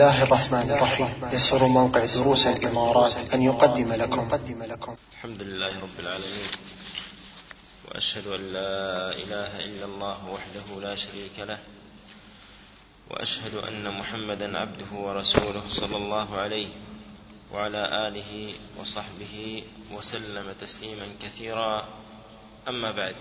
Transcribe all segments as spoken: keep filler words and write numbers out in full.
الله الرحمن الرحيم. يسر موقع دروس الإمارات أن يقدم لكم الحمد لله رب العالمين، وأشهد أن لا إله إلا الله وحده لا شريك له، وأشهد أن محمدا عبده ورسوله صلى الله عليه وعلى آله وصحبه وسلم تسليما كثيرا. أما بعد،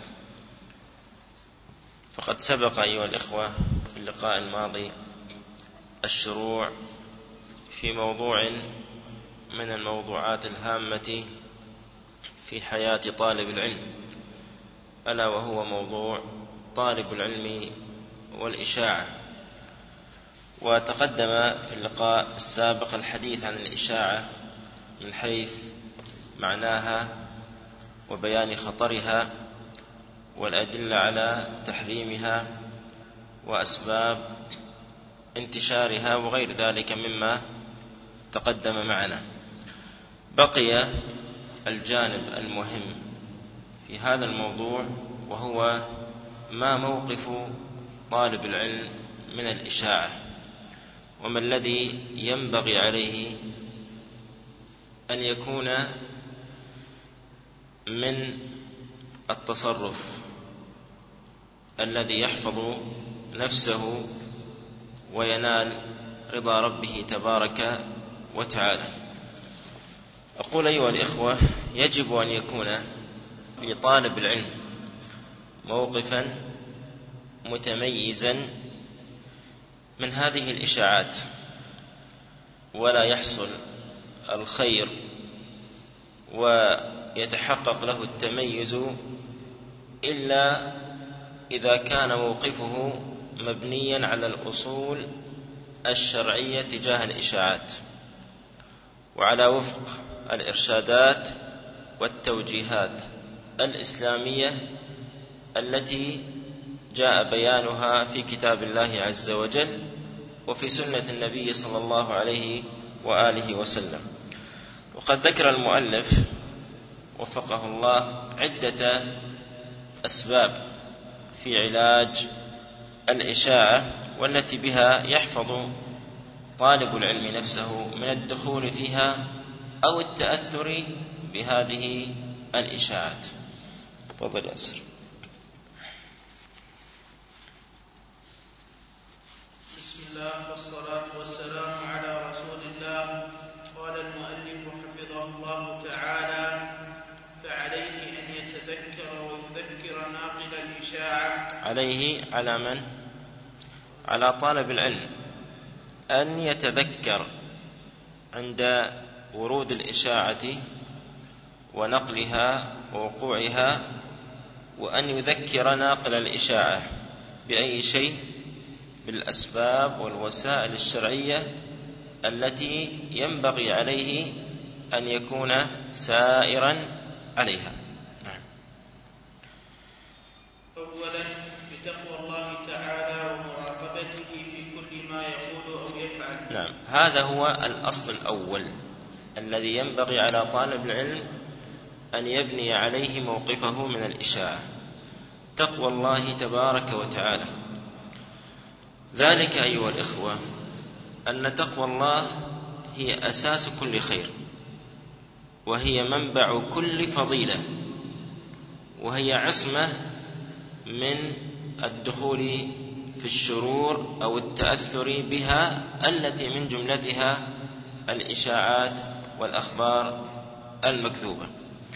فقد سبق أيها الإخوة في اللقاء الماضي الشروع في موضوع من الموضوعات الهامة في حياة طالب العلم، ألا وهو موضوع طالب العلم والإشاعة. وتقدم في اللقاء السابق الحديث عن الإشاعة من حيث معناها وبيان خطرها والأدلة على تحريمها وأسباب انتشارها وغير ذلك مما تقدم معنا. بقي الجانب المهم في هذا الموضوع، وهو ما موقف طالب العلم من الإشاعة، وما الذي ينبغي عليه أن يكون من التصرف الذي يحفظ نفسه وينال رضا ربه تبارك وتعالى. أقول أيها الإخوة، يجب أن يكون لطالب العلم موقفا متميزا من هذه الإشاعات، ولا يحصل الخير ويتحقق له التميز إلا إذا كان موقفه مبنيا على الأصول الشرعية تجاه الإشاعات، وعلى وفق الإرشادات والتوجيهات الإسلامية التي جاء بيانها في كتاب الله عز وجل وفي سنة النبي صلى الله عليه وآله وسلم. وقد ذكر المؤلف وفقه الله عدة أسباب في علاج الإشاعة، والتي بها يحفظ طالب العلم نفسه من الدخول فيها أو التأثر بهذه الإشاعات. تفضل يا أسر. بسم الله والصلاة والسلام على رسول الله. قال المؤلف حفظه الله تعالى: فعليه أن يتذكر ويذكر ناقل الإشاعة. عليه على من؟ على طالب العلم أن يتذكر عند ورود الإشاعة ونقلها ووقوعها، وأن يذكر ناقل الإشاعة بأي شيء؟ بالأسباب والوسائل الشرعية التي ينبغي عليه أن يكون سائرا عليها. نعم. أولا بتقوى الله تعالى ومراقبته في كل ما يقول أو يفعل. نعم، هذا هو الأصل الأول الذي ينبغي على طالب العلم أن يبني عليه موقفه من الإشاعة، تقوى الله تبارك وتعالى. ذلك أيها الإخوة أن تقوى الله هي أساس كل خير، وهي منبع كل فضيلة، وهي عصمة من الدخول في الشرور أو التأثر بها، التي من جملتها الإشاعات والأخبار المكذوبة.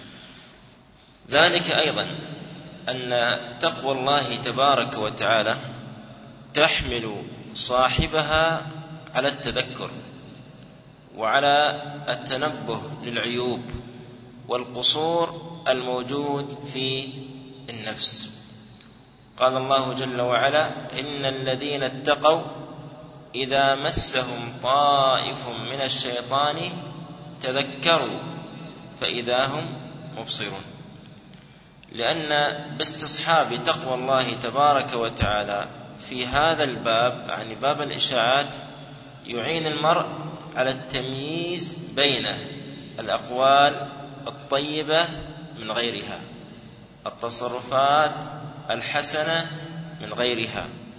ذلك أيضا أن تقوى الله تبارك وتعالى تحمل صاحبها على التذكر وعلى التنبه للعيوب والقصور الموجود في النفس. قال الله جل وعلا: إن الذين اتقوا إذا مسهم طائف من الشيطان تذكروا فإذا هم مبصرون. لأن باستصحاب تقوى الله تبارك وتعالى في هذا الباب، يعني باب الإشاعات، يعين المرء على التمييز بين الأقوال الطيبة من غيرها، التصرفات الحسنة من غيرها،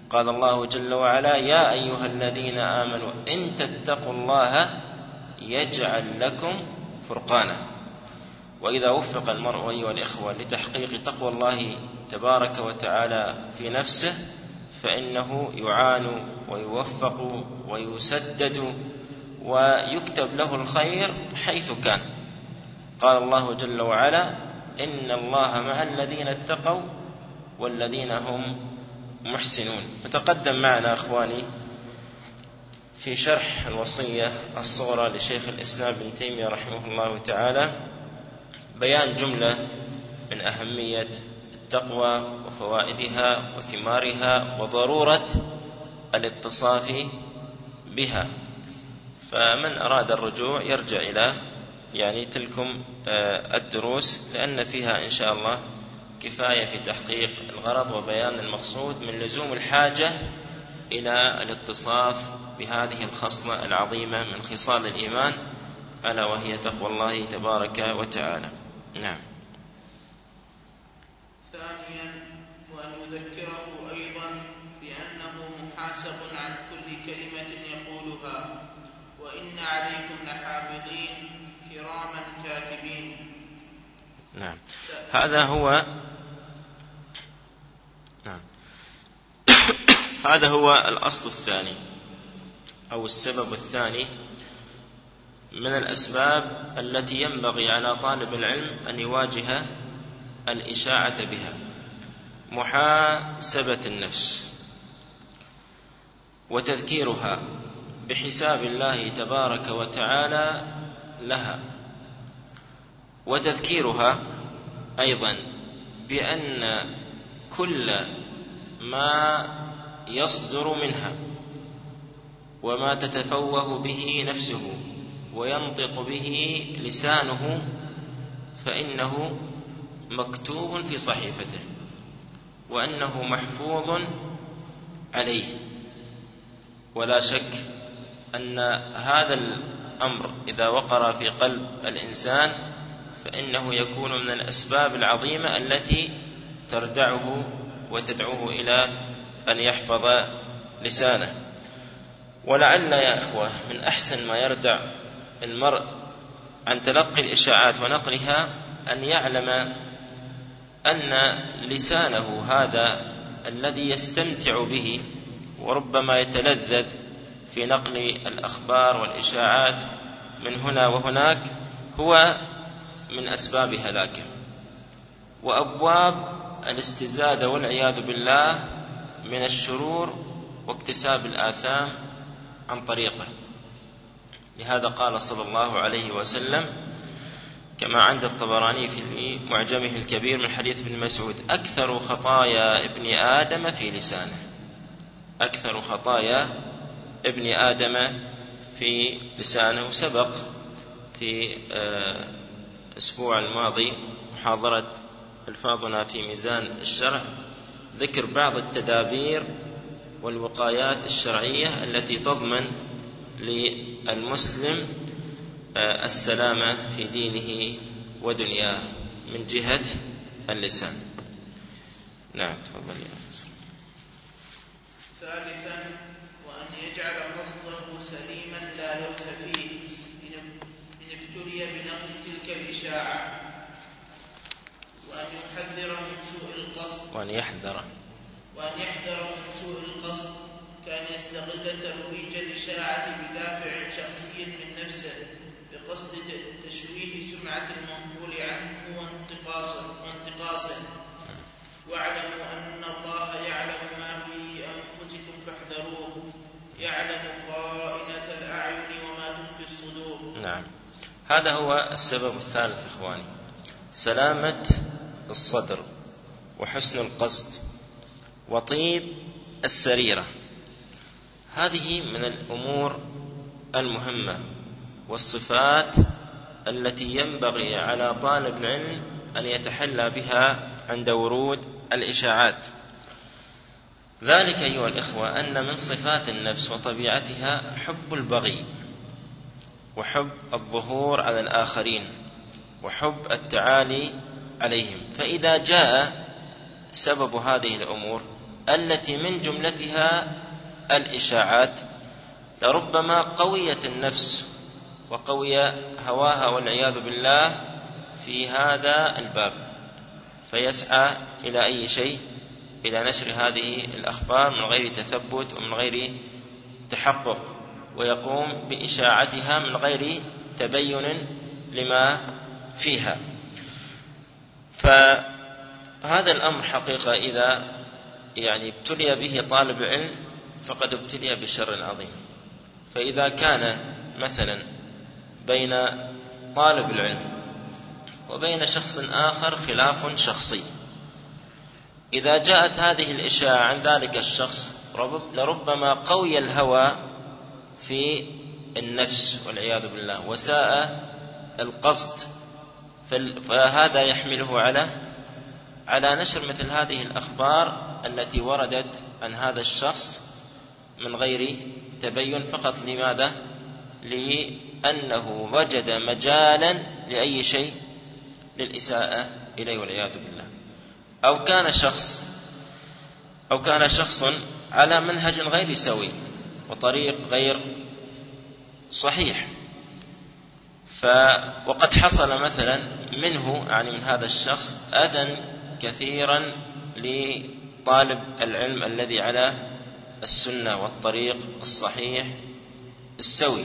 قال الله جل وعلا: يا أيها الذين آمنوا إن تتقوا الله يجعل لكم فرقانا. وإذا وفق المرء أيها الإخوة لتحقيق تقوى الله تبارك وتعالى في نفسه فإنه يعان ويوفق ويسدد ويكتب له الخير حيث كان. قال الله جل وعلا: إن الله مع الذين اتقوا والذين هم محسنون. وتقدم معنا أخواني في شرح الوصية الصغرى لشيخ الإسلام ابن تيمية رحمه الله تعالى بيان جملة من أهمية التقوى وفوائدها وثمارها وضرورة الاتصاف بها. فمن أراد الرجوع يرجع إلى يعني تلكم الدروس، لأن فيها إن شاء الله كفاية في تحقيق الغرض وبيان المقصود من لزوم الحاجة إلى الاتصاف بهذه الخصلة العظيمة من خصال الإيمان، ألا وهي تقوى الله تبارك وتعالى. نعم. ثانيا، وأن يذكره أيضا بأنه محاسب عن كل كلمة يقولها، وإن عليكم لحافظين كراما كاتبين. نعم. هذا هو نعم. هذا هو الأصل الثاني أو السبب الثاني من الأسباب التي ينبغي على طالب العلم أن يواجه الإشاعة بها: محاسبة النفس وتذكيرها بحساب الله تبارك وتعالى لها، وتذكيرها أيضا بأن كل ما يصدر منها وما تتفوه به نفسه وينطق به لسانه فإنه مكتوب في صحيفته، وأنه محفوظ عليه. ولا شك أن هذا الأمر إذا وقر في قلب الإنسان فإنه يكون من الأسباب العظيمة التي تردعه وتدعوه إلى أن يحفظ لسانه. ولعل يا إخوة من أحسن ما يردع المرء عن تلقي الإشاعات ونقلها أن يعلم أن لسانه هذا الذي يستمتع به وربما يتلذذ في نقل الأخبار والإشاعات من هنا وهناك هو من أسباب هلاكه وأبواب الاستزادة والعياذ بالله من الشرور واكتساب الآثام عن طريقه. لهذا قال صلى الله عليه وسلم كما عند الطبراني في معجمه الكبير من حديث ابن مسعود: أكثر خطايا ابن آدم في لسانه. أكثر خطايا ابن آدم في لسانه. سبق في الأسبوع الماضي محاضرة ألفاظنا في ميزان الشرع ذكر بعض التدابير والوقايات الشرعية التي تضمن للمسلم السلامة في دينه ودنياه من جهة اللسان. نعم تفضل يا أخي. ثالثا، وأن يجعل قصده سليما لا لوث فيه إن ابتلي بنقل تلك الإشاعة، وأن يحذر من سوء القصد وأن يحذر وأن يحذر من سوء القصد كان يستغل ترويج الإشاعة بدافع شخصي من نفسه بقصد تشويه سمعة المنقول عنه وانتقاصه. واعلموا أن الله يعلم ما في أنفسكم فاحذروه، يعلم خائنة الأعين وما تخفي الصدور. نعم، هذا هو السبب الثالث إخواني: سلامة الصدر وحسن القصد وطيب السريرة. هذه من الأمور المهمة والصفات التي ينبغي على طالب العلم أن يتحلى بها عند ورود الإشاعات. ذلك أيها الإخوة أن من صفات النفس وطبيعتها حب البغي وحب الظهور على الآخرين وحب التعالي عليهم. فإذا جاء سبب هذه الأمور التي من جملتها الإشاعات لربما قويت النفس وقوي هواها والعياذ بالله في هذا الباب، فيسعى إلى أي شيء، إلى نشر هذه الأخبار من غير تثبت ومن غير تحقق، ويقوم بإشاعتها من غير تبين لما فيها. فهذا الأمر حقيقة إذا يعني ابتلي به طالب علم فقد ابتلي بشر عظيم. فإذا كان مثلا بين طالب العلم وبين شخص آخر خلاف شخصي، إذا جاءت هذه الإشاعة عن ذلك الشخص لربما قوي الهوى في النفس والعياذ بالله وساء القصد، فهذا يحمله على على نشر مثل هذه الأخبار التي وردت عن هذا الشخص من غير تبين، فقط لماذا؟ لأنه وجد مجالا لأي شيء، للإساءة إليه والعياذ بالله. أو كان شخص أو كان شخص على منهج غير سوي وطريق غير صحيح، ف وقد حصل مثلا منه يعني من هذا الشخص أذى كثيرا لطالب العلم الذي على السنة والطريق الصحيح السوي.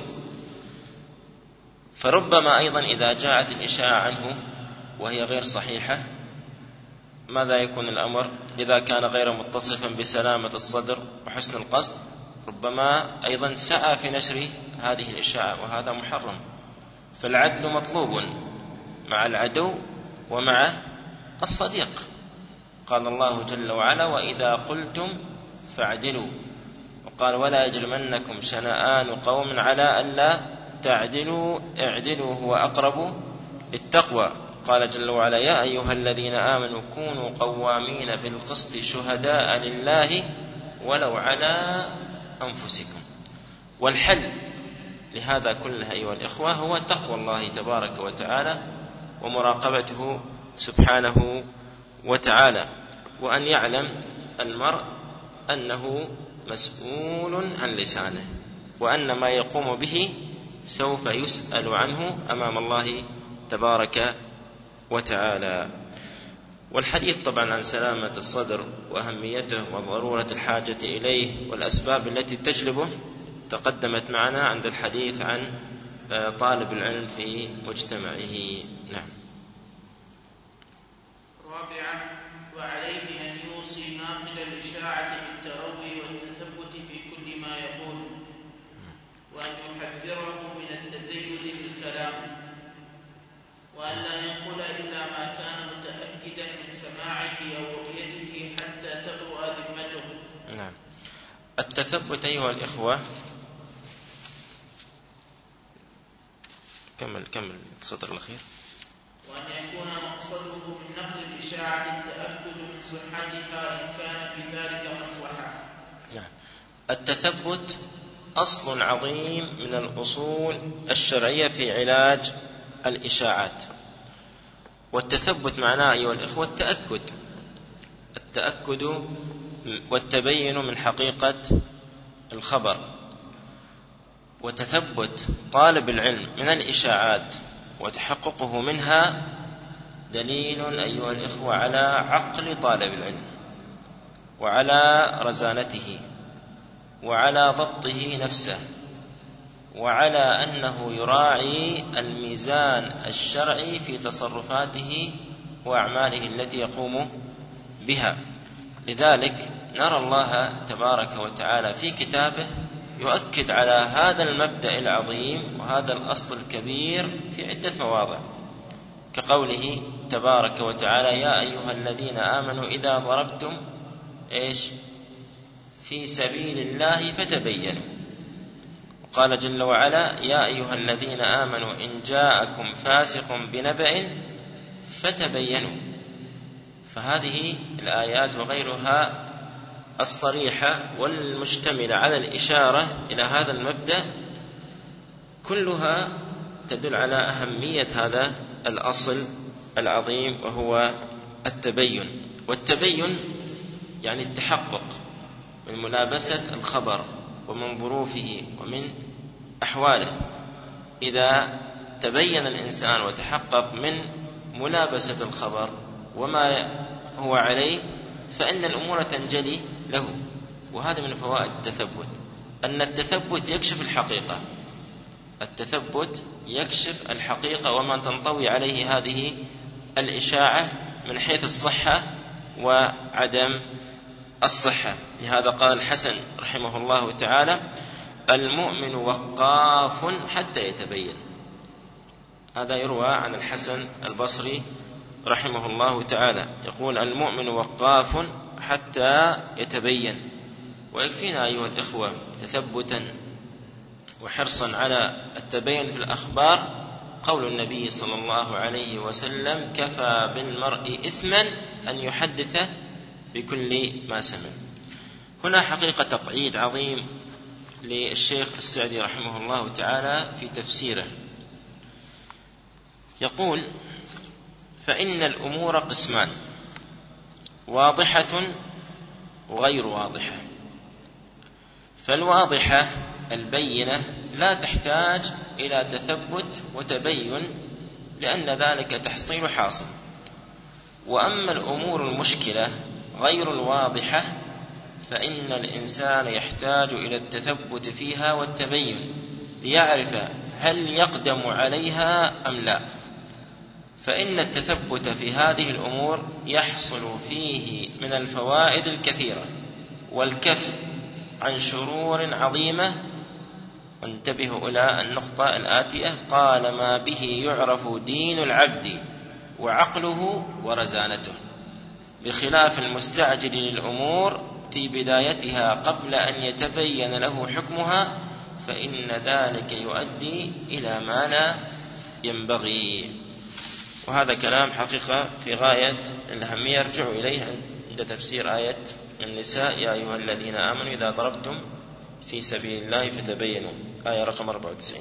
فربما أيضا إذا جاءت الإشاعة عنه وهي غير صحيحة ماذا يكون الأمر؟ إذا كان غير متصفا بسلامة الصدر وحسن القصد ربما أيضا سعى في نشر هذه الإشاعة، وهذا محرم. فالعدل مطلوب مع العدو ومع الصديق. قال الله جل وعلا: وإذا قلتم فاعدلوا. وقال: ولا يجرمنكم شنآن قوم على ألا تعدلوا اعدلوا هو أقرب للتقوى. قال جل وعلا: يا أيها الذين آمنوا كونوا قوامين بالقسط شهداء لله ولو على أنفسكم. والحل لهذا كله أيها الإخوة هو تقوى الله تبارك وتعالى ومراقبته سبحانه وتعالى، وأن يعلم المرء أنه مسؤول عن لسانه، وأن ما يقوم به سوف يسأل عنه أمام الله تبارك وتعالى. والحديث طبعا عن سلامة الصدر وأهميته وضرورة الحاجة إليه والأسباب التي تجلبه تقدمت معنا عند الحديث عن طالب العلم في مجتمعه. نعم. رابعا: وعليه أن يوصي ناقل الإشاعة بالتروي والتثبت في كل ما يقول، وأن يحذره من التزيد بالكلام، وأن لا ينقل إلا ما كان متأكدا من سماعه أو رؤيته حتى تبرؤ ذمته. نعم. التثبت أيها الإخوة، كمل كمل السطر الأخير. وأن يكون مقصده من نقل الإشاعة التأكد من صحتها إن كان في ذلك مصلحة. نعم. التثبت أصل عظيم من الأصول الشرعية في علاج الإشاعات. والتثبت معناه أيها الإخوة التأكد التأكد والتبين من حقيقة الخبر. وتثبت طالب العلم من الإشاعات وتحققه منها دليل أيها الإخوة على عقل طالب العلم وعلى رزانته وعلى ضبطه نفسه وعلى أنه يراعي الميزان الشرعي في تصرفاته وأعماله التي يقوم بها. لذلك نرى الله تبارك وتعالى في كتابه يؤكد على هذا المبدأ العظيم وهذا الأصل الكبير في عدة مواضع، كقوله تبارك وتعالى: يا أيها الذين آمنوا إذا ضربتم إيش في سبيل الله فتبينوا. وقال جل وعلا: يا أيها الذين آمنوا إن جاءكم فاسق بنبأ فتبينوا. فهذه الآيات وغيرها الصريحة والمشتملة على الإشارة إلى هذا المبدأ كلها تدل على أهمية هذا الأصل العظيم وهو التبين. والتبين يعني التحقق من ملابسة الخبر ومن ظروفه ومن أحواله. إذا تبين الإنسان وتحقق من ملابسة الخبر وما هو عليه فإن الأمور تنجلي له. وهذا من فوائد التثبت، أن التثبت يكشف الحقيقة، التثبت يكشف الحقيقة وما تنطوي عليه هذه الإشاعة من حيث الصحة وعدم الصحة. لهذا قال الحسن رحمه الله تعالى: المؤمن وقاف حتى يتبين. هذا يروى عن الحسن البصري رحمه الله تعالى، يقول: المؤمن وقاف حتى يتبين. ويكفينا أيها الإخوة تثبتا وحرصا على التبين في الأخبار قول النبي صلى الله عليه وسلم: كفى بالمرء إثما أن يحدث بكل ما سمع. هنا حقيقة تقعيد عظيم للشيخ السعدي رحمه الله تعالى في تفسيره، يقول: فإن الأمور قسمان: واضحة وغير واضحة. فالواضحة البينة لا تحتاج إلى تثبت وتبين لأن ذلك تحصيل حاصل. وأما الأمور المشكلة غير الواضحة فإن الإنسان يحتاج إلى التثبت فيها والتبين ليعرف هل يقدم عليها أم لا. فإن التثبت في هذه الأمور يحصل فيه من الفوائد الكثيرة والكف عن شرور عظيمة. وانتبهوا إلى النقطة الآتية: قال: ما به يعرف دين العبد وعقله ورزانته، بخلاف المستعجل للأمور في بدايتها قبل أن يتبين له حكمها، فإن ذلك يؤدي إلى ما لا ينبغي. وهذا كلام حقيقة في غاية الأهمية، يرجع إليه عند تفسير آية النساء: يا أيها الذين آمنوا إذا ضربتم في سبيل الله فتبينوا، آية رقم أربعة وتسعين.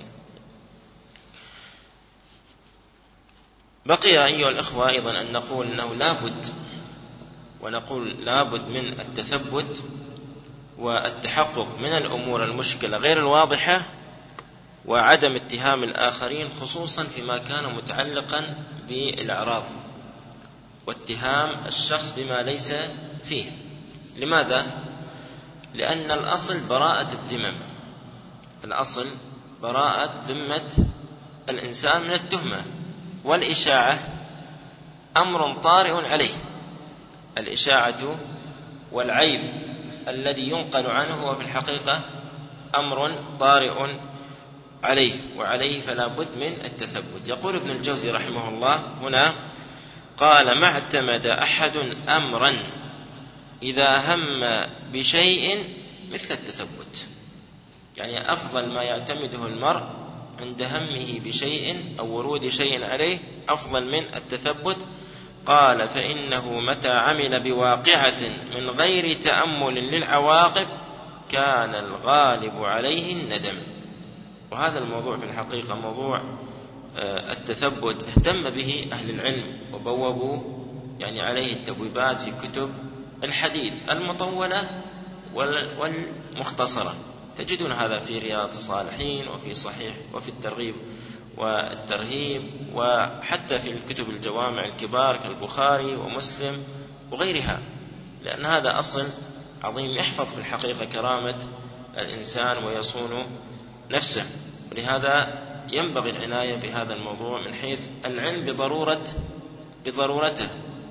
بقي أيها الأخوة أيضا أن نقول أنه لابد ونقول لابد من التثبت والتحقق من الأمور المشكلة غير الواضحة وعدم اتهام الآخرين، خصوصا فيما كان متعلقا بالأعراض واتهام الشخص بما ليس فيه. لماذا؟ لأن الأصل براءة الذمم، الأصل براءة ذمة الإنسان من التهمة، والإشاعة أمر طارئ عليه. الإشاعة والعيب الذي ينقل عنه هو في الحقيقة أمر طارئ عليه، وعليه فلا بد من التثبت. يقول ابن الجوزي رحمه الله هنا: قال: ما اعتمد أحد أمرا إذا هم بشيء مثل التثبت. يعني أفضل ما يعتمده المرء عند همه بشيء أو ورود شيء عليه أفضل من التثبت. قال: فإنه متى عمل بواقعة من غير تأمل للعواقب كان الغالب عليه الندم. وهذا الموضوع في الحقيقة موضوع التثبت اهتم به أهل العلم وبوبوا يعني عليه التبويبات في كتب الحديث المطولة والمختصرة. تجدون هذا في رياض الصالحين وفي صحيح وفي الترغيب والترهيب، وحتى في الكتب الجوامع الكبار كالبخاري ومسلم وغيرها، لأن هذا أصل عظيم يحفظ في الحقيقة كرامة الإنسان ويصون نفسه. ولهذا ينبغي العناية بهذا الموضوع من حيث العلم بضرورة بضرورته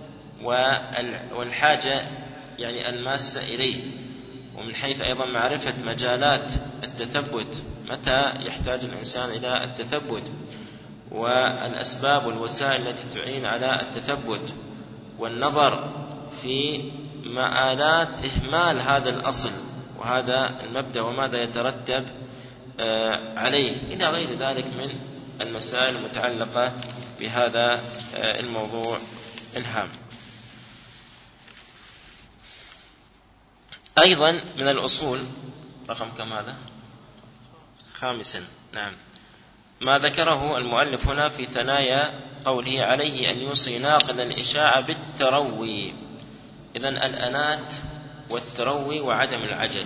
والحاجة يعني الماسة إليه، ومن حيث أيضا معرفة مجالات التثبت، متى يحتاج الإنسان إلى التثبت، والأسباب والوسائل التي تعين على التثبت، والنظر في مآلات إهمال هذا الأصل وهذا المبدأ وماذا يترتب عليه، إلى غير ذلك من المسائل المتعلقة بهذا الموضوع الهام. أيضا من الأصول رقم كم هذا؟ خامسا، نعم، ما ذكره المؤلف هنا في ثنايا قوله: عليه أن يوصي ناقل الإشاعة بالتروي. إذن الأنات والتروي وعدم العجلة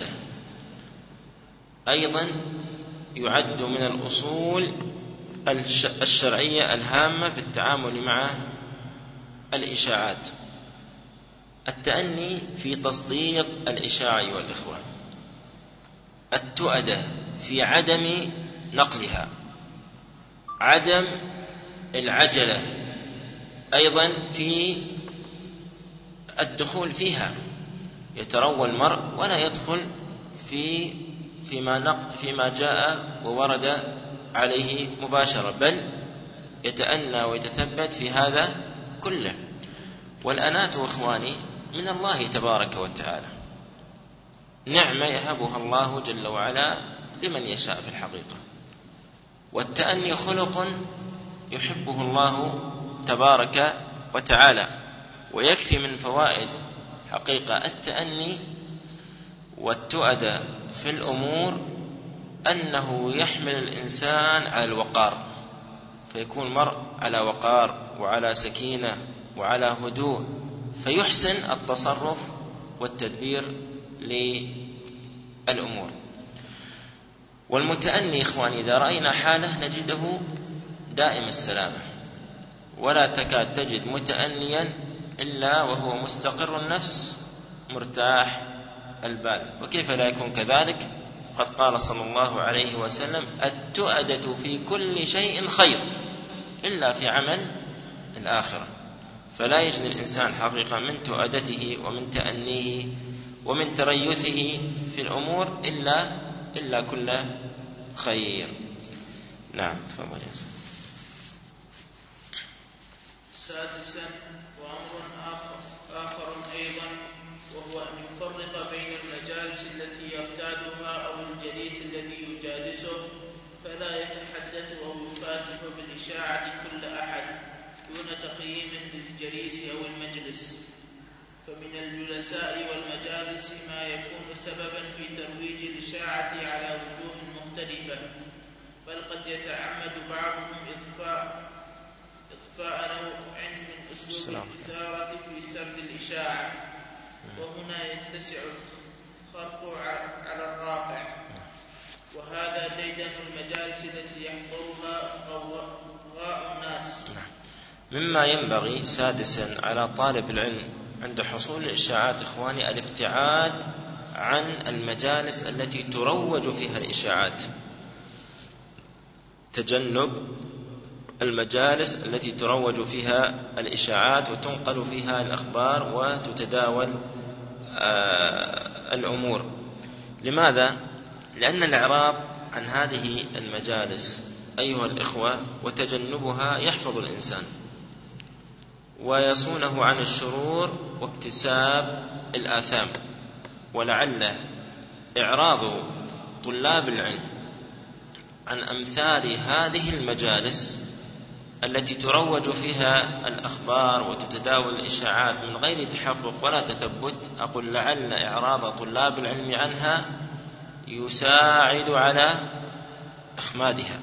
أيضا يعد من الأصول الشرعية الهامة في التعامل مع الإشاعات. التأني في تصديق الإشاعة والإخوة، التؤدة في عدم نقلها، عدم العجلة أيضا في الدخول فيها. يتروى المرء ولا يدخل في فيما نق فيما جاء وورد عليه مباشرة، بل يتأنى ويتثبت في هذا كله. والأنات إخواني من الله تبارك وتعالى، نعمة يهبها الله جل وعلا لمن يشاء في الحقيقة. والتأني خلق يحبه الله تبارك وتعالى. ويكفي من فوائد حقيقة التأني والتؤدة في الأمور أنه يحمل الإنسان على الوقار، فيكون المرء على وقار وعلى سكينة وعلى هدوء، فيحسن التصرف والتدبير للأمور. والمتأني إخواني إذا رأينا حاله نجده دائم السلامة، ولا تكاد تجد متأنيا إلا وهو مستقر النفس مرتاح البال. وكيف لا يكون كذلك؟ قد قال صلى الله عليه وسلم: التؤدة في كل شيء خير إلا في عمل الآخرة. فلا يجد الإنسان حقيقة من تؤدته ومن تأنيه ومن تريثه في الأمور إلا إلا كل خير. نعم تفضل يا سيدي. سادسا وأمر آخر, آخر أيضا، وهو أن يفرق بين المجالس التي يرتادها أو الجليس الذي يجالسه، فلا يتحدث أو يفاتح بالإشاعة كل أحد دون تقييم للجليس أو المجلس. فمن الجلساء والمجالس ما يكون سببا في ترويج الإشاعة على وجوه مختلفة، بل قد يتعمد بعضهم إضفاء إضفاء نوع من أسلوب الإثارة في سرد الإشاعة، وهنا يتسع الخرق على الراقع. وهذا ديدن المجالس التي يحضرها غاء الناس. مما ينبغي سادسا على طالب العلم عند حصول الإشاعات إخواني الابتعاد عن المجالس التي تروج فيها الإشاعات، تجنب المجالس التي تروج فيها الإشاعات وتنقل فيها الأخبار وتتداول آه الأمور. لماذا؟ لأن الإعراض عن هذه المجالس أيها الإخوة وتجنبها يحفظ الإنسان ويصونه عن الشرور واكتساب الآثام. ولعل إعراض طلاب العلم عن أمثال هذه المجالس التي تروج فيها الأخبار وتتداول الإشاعات من غير تحقق ولا تثبت، أقول لعل إعراض طلاب العلم عنها يساعد على إخمادها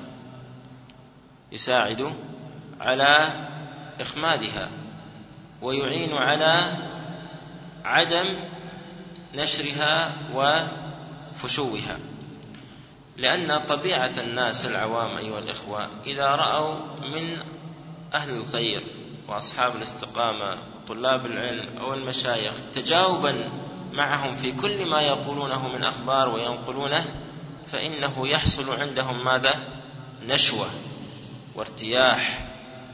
يساعد على إخمادها ويعين على عدم نشرها وفشوها. لأن طبيعة الناس العوام أيها الإخوة إذا رأوا من أهل الخير وأصحاب الاستقامة طلاب العلم أو المشايخ تجاوبا معهم في كل ما يقولونه من أخبار وينقلونه، فإنه يحصل عندهم ماذا؟ نشوة وارتياح،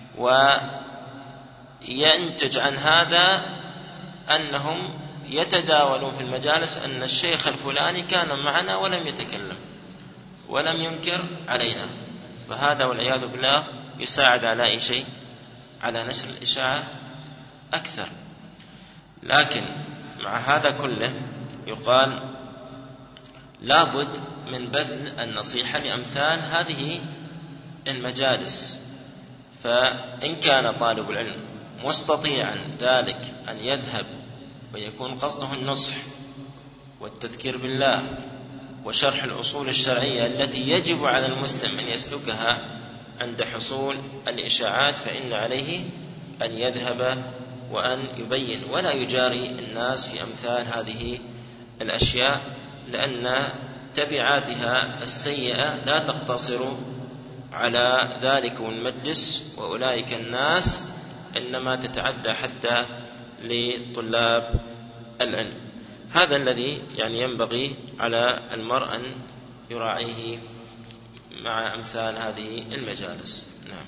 وينتج عن هذا أنهم يتداولون في المجالس أن الشيخ الفلاني كان معنا ولم يتكلم ولم ينكر علينا، فهذا والعياذ بالله يساعد على أي شيء؟ على نشر الإشاعة أكثر. لكن مع هذا كله يقال لابد من بذل النصيحة لأمثال هذه المجالس. فإن كان طالب العلم مستطيعا ذلك أن يذهب ويكون قصده النصح والتذكير بالله وشرح الأصول الشرعية التي يجب على المسلم أن يسلكها عند حصول الإشاعات، فإن عليه أن يذهب وأن يبين ولا يجاري الناس في أمثال هذه الأشياء، لأن تبعاتها السيئة لا تقتصر على ذلك المجلس وأولئك الناس، إنما تتعدى حتى لطلاب العلم. هذا الذي يعني ينبغي على المرء أن يراعيه مع أمثال هذه المجالس. نعم.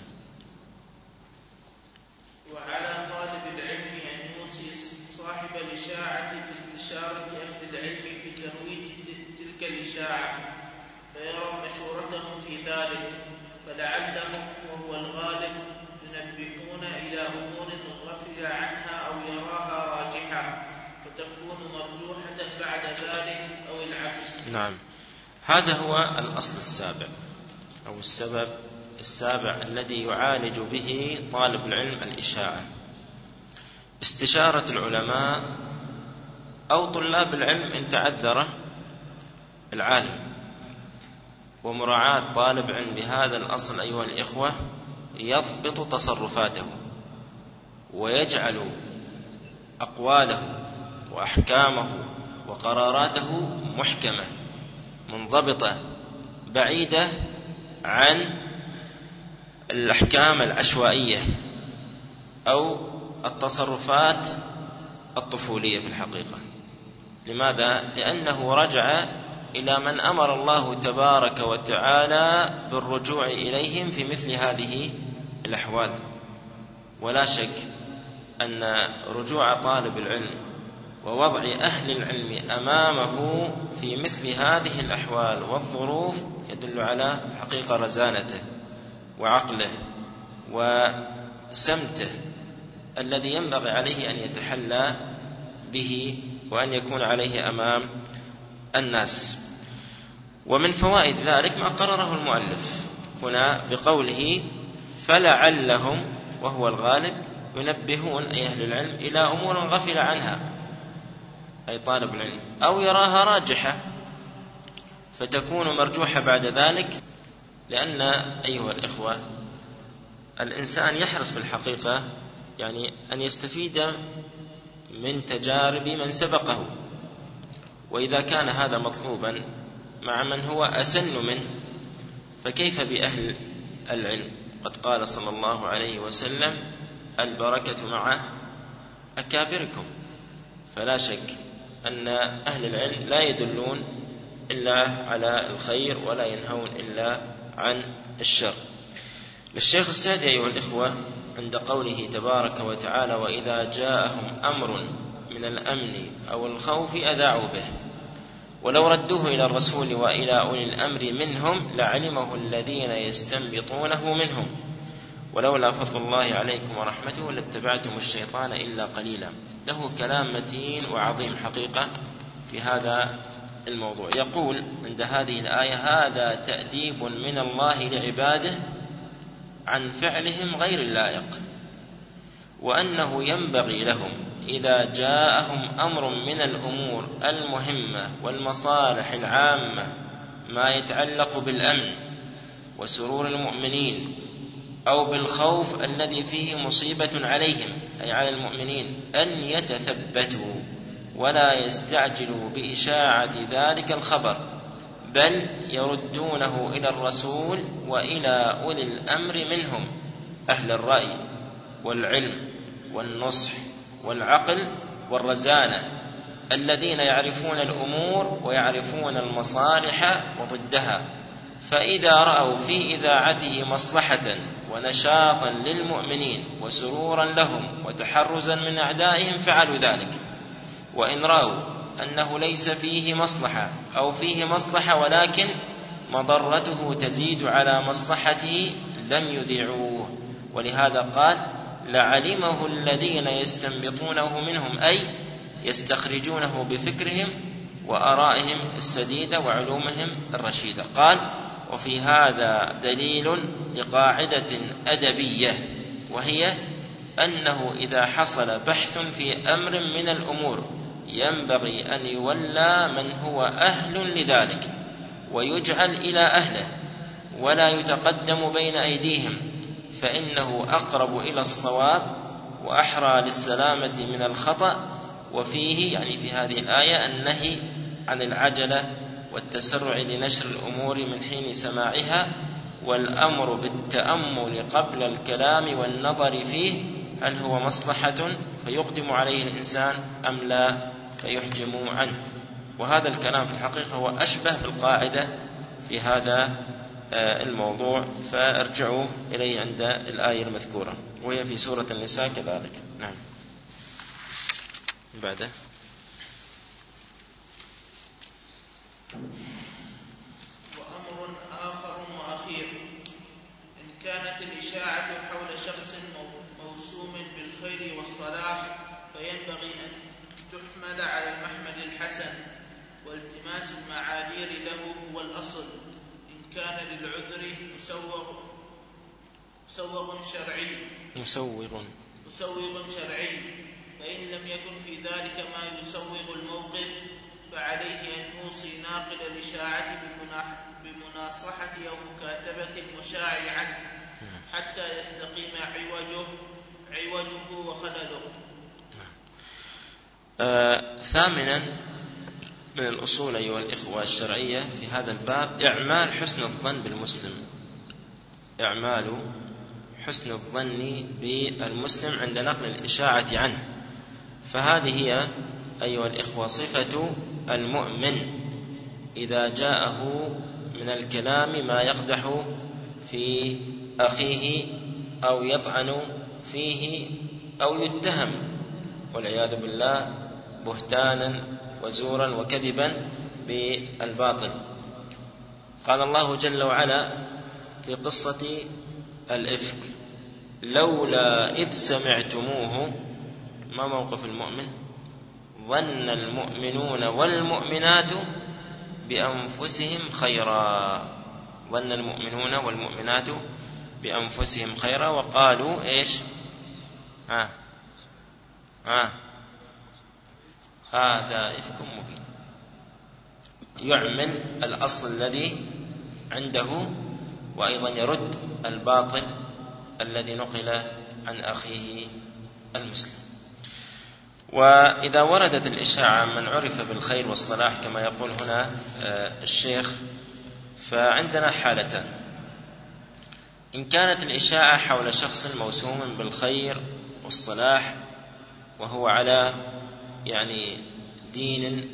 وعلى طالب العلم أن يوصي صاحب الإشاعة باستشارة أهل العلم في ترويج تلك الإشاعة، فيرى مشورتهم في ذلك، فلعلهم وهو الغالب ينبهون إلى أمور غفل عنها أو يراها راجحة، فتكون مرجوحة بعد ذلك أو العكس. نعم. هذا هو الأصل السابع أو السبب السابع الذي يعالج به طالب العلم الإشاعة: استشارة العلماء أو طلاب العلم إن تعذر العالم، ومراعاة طالب علم بهذا الأصل أيها الإخوة يضبط تصرفاته ويجعل أقواله وأحكامه وقراراته محكمة منضبطة بعيدة عن الأحكام العشوائية أو التصرفات الطفولية في الحقيقة. لماذا؟ لأنه رجع إلى من أمر الله تبارك وتعالى بالرجوع إليهم في مثل هذه الأحوال. ولا شك أن رجوع طالب العلم ووضع أهل العلم أمامه في مثل هذه الأحوال والظروف يدل على حقيقة رزانته وعقله وسمته الذي ينبغي عليه أن يتحلى به وأن يكون عليه أمام الناس. ومن فوائد ذلك ما قرره المؤلف هنا بقوله: فلعلهم وهو الغالب ينبهون أي أهل العلم إلى أمور غفل عنها، أي طالب العلم، أو يراها راجحة فتكون مرجوحة بعد ذلك. لأن أيها الإخوة الإنسان يحرص في الحقيقة يعني أن يستفيد من تجارب من سبقه، وإذا كان هذا مطلوبا مع من هو أسن منه فكيف بأهل العلم؟ قد قال صلى الله عليه وسلم: البركة مع أكابركم. فلا شك أن أهل العلم لا يدلون إلا على الخير ولا ينهون إلا عن الشر. للشيخ السعدي أيها الإخوة عند قوله تبارك وتعالى: وإذا جاءهم أمر من الأمن أو الخوف أذاعوا به ولو ردوه إلى الرسول وإلى أولي الأمر منهم لعلمه الذين يستنبطونه منهم ولولا فضل الله عليكم ورحمته لاتبعتم الشيطان إلا قليلا. له كلام متين وعظيم حقيقة في هذا الموضوع. يقول عند هذه الآية: هذا تأديب من الله لعباده عن فعلهم غير اللائق، وأنه ينبغي لهم إذا جاءهم أمر من الأمور المهمة والمصالح العامة ما يتعلق بالأمن وسرور المؤمنين أو بالخوف الذي فيه مصيبة عليهم أي على المؤمنين أن يتثبتوا ولا يستعجلوا بإشاعة ذلك الخبر، بل يردونه إلى الرسول وإلى أولي الأمر منهم أهل الرأي والعلم والنصح والعقل والرزانة الذين يعرفون الأمور ويعرفون المصالح وضدها، فإذا رأوا في إذاعته مصلحة ونشاطا للمؤمنين وسرورا لهم وتحرزا من أعدائهم فعلوا ذلك، وإن رأوا أنه ليس فيه مصلحة أو فيه مصلحة ولكن مضرته تزيد على مصلحته لم يذيعوه. ولهذا قال: لعلمه الذين يستنبطونه منهم، أي يستخرجونه بفكرهم وآرائهم السديدة وعلومهم الرشيدة. قال: وفي هذا دليل لقاعدة أدبية، وهي أنه إذا حصل بحث في أمر من الأمور ينبغي أن يولى من هو أهل لذلك ويجعل إلى أهله ولا يتقدم بين أيديهم، فإنه أقرب إلى الصواب وأحرى للسلامة من الخطأ. وفيه يعني في هذه الآية النهي عن العجلة والتسرع لنشر الأمور من حين سماعها، والأمر بالتأمل قبل الكلام والنظر فيه هل هو مصلحة فيقدم عليه الإنسان أم لا فيحجم عنه. وهذا الكلام في الحقيقة هو أشبه بالقاعدة في هذا الموضوع، فارجعوا إليه عند الآية المذكورة وهي في سورة النساء كذلك. نعم. بعده وأمر آخر وأخير: إن كانت الإشاعة حول شخص موسوم بالخير والصلاح فينبغي أن تحمل على المحمد الحسن، والتماس المعاذير له هو الأصل إن كان للعذر مسوغ مسوغ شرعي مسوغ مسوغ شرعي فإن لم يكن في ذلك ما يسوغ الموقف فعليه أن يوصي ناقل الإشاعة بمناصحة أو مكاتبة المشاع عنه حتى يستقيم عوجه عوجه وخلله. آه، ثامنا من الأصول أيها الإخوة الشرعية في هذا الباب إعمال حسن الظن بالمسلم، إعمال حسن الظن بالمسلم عند نقل الإشاعة عنه. فهذه هي أيها الإخوة صفة المؤمن إذا جاءه من الكلام ما يقدح في أخيه أو يطعن فيه أو يتهم والعياذ بالله بهتانا وزورا وكذبا بالباطل. قال الله جل وعلا في قصة الإفك: لولا إذ سمعتموه. ما موقف المؤمن؟ ظن المؤمنون والمؤمنات بأنفسهم خيرا، ظن المؤمنون والمؤمنات بأنفسهم خيرا، وقالوا إيش؟ ها ها هذا إفك مبين. يعمل الأصل الذي عنده وأيضا يرد الباطل الذي نقل عن أخيه المسلم. وإذا وردت الإشاعة من عرف بالخير والصلاح كما يقول هنا الشيخ، فعندنا حالتان: إن كانت الإشاعة حول شخص موسوم بالخير والصلاح وهو على يعني دين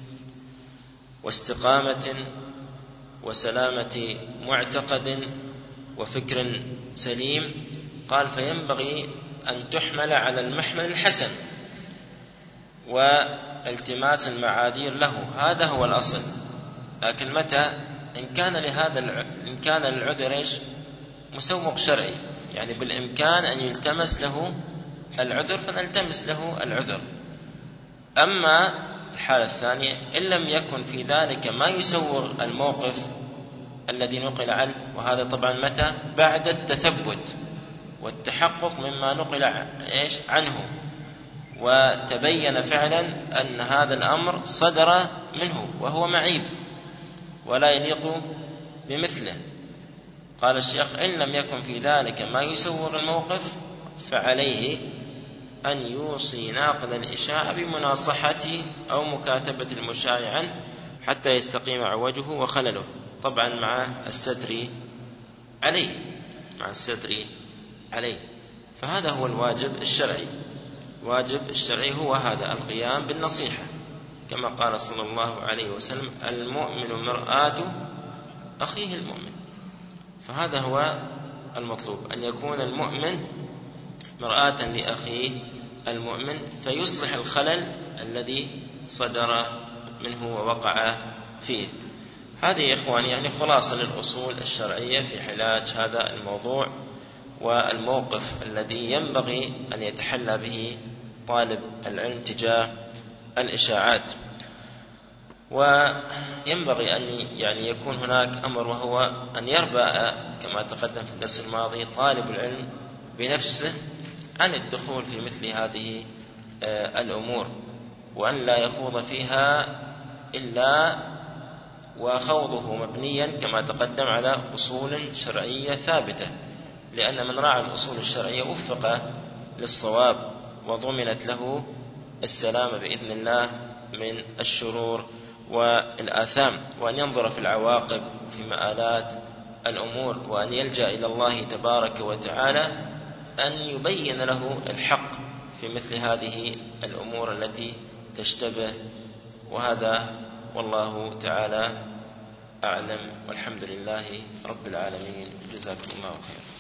واستقامة وسلامة معتقد وفكر سليم، قال فينبغي أن تحمل على المحمل الحسن والتماس المعاذير له، هذا هو الأصل. لكن متى؟ إن كان لهذا الع... إن كان العذر إيش؟ مسوغ شرعي، يعني بالإمكان أن يلتمس له العذر فنلتمس له العذر. أما الحالة الثانية إن لم يكن في ذلك ما يسوغ الموقف الذي نقل عنه، وهذا طبعا متى؟ بعد التثبت والتحقق مما نقل إيش عنه، وتبين فعلا أن هذا الأمر صدر منه وهو معيب ولا يليق بمثله. قال الشيخ: إن لم يكن في ذلك ما يسوغ الموقف فعليه أن يوصي ناقل الإشاعة بمناصحة أو مكاتبة المشاع عنه حتى يستقيم عوجه وخلله، طبعا مع الستر عليه مع الستر عليه. فهذا هو الواجب الشرعي. الواجب الشرعي هو هذا: القيام بالنصيحة، كما قال صلى الله عليه وسلم: المؤمن مرآة أخيه المؤمن. فهذا هو المطلوب، أن يكون المؤمن مرآة لأخيه المؤمن فيصلح الخلل الذي صدر منه ووقع فيه. هذه إخواني يعني خلاصة للأصول الشرعية في علاج هذا الموضوع والموقف الذي ينبغي أن يتحلى به طالب العلم تجاه الإشاعات. وينبغي أن يعني يكون هناك أمر، وهو أن يربأ كما تقدم في الدرس الماضي طالب العلم بنفسه عن الدخول في مثل هذه الأمور، وأن لا يخوض فيها إلا وخوضه مبنيا كما تقدم على أصول شرعية ثابتة، لأن من راعى الأصول الشرعية وفق للصواب وضمنت له السلام بإذن الله من الشرور والآثام، وأن ينظر في العواقب في مآلات الأمور، وأن يلجأ إلى الله تبارك وتعالى أن يبين له الحق في مثل هذه الأمور التي تشتبه. وهذا والله تعالى أعلم، والحمد لله رب العالمين. جزاكم الله خيرا.